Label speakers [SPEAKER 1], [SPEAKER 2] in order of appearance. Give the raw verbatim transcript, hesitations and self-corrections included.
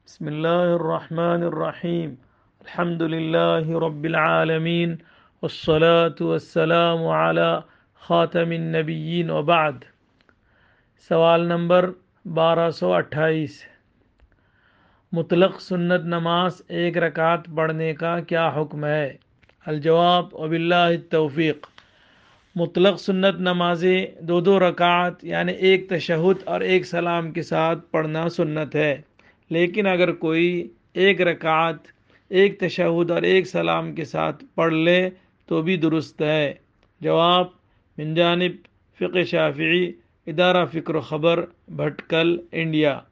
[SPEAKER 1] बिस्मिल्लाहिर्रहमानिर्रहीम अल्हम्दुलिल्लाहि रब्बिल आलमीन वस्सलातु वस्सलामु अला खातमिन नबिय्यीन व बाद। सवाल नंबर बारह सौ अट्ठाईस। मुतलक सुन्नत नमाज एक रकात पढ़ने का क्या हुक्म है? अल-जवाब वबिल्लाहि तौफीक। मुतलक सुन्नत नमाजें दो दो रकात यानी एक तशहुद और एक सलाम के साथ पढ़ना सुन्नत है, लेकिन अगर कोई एक रकात एक तशहुद और एक सलाम के साथ पढ़ ले तो भी दुरुस्त है। जवाब मिन जानिब फ़िक़्ह शाफ़िई, इदारा फ़िक्र ख़बर, भटकल, इंडिया।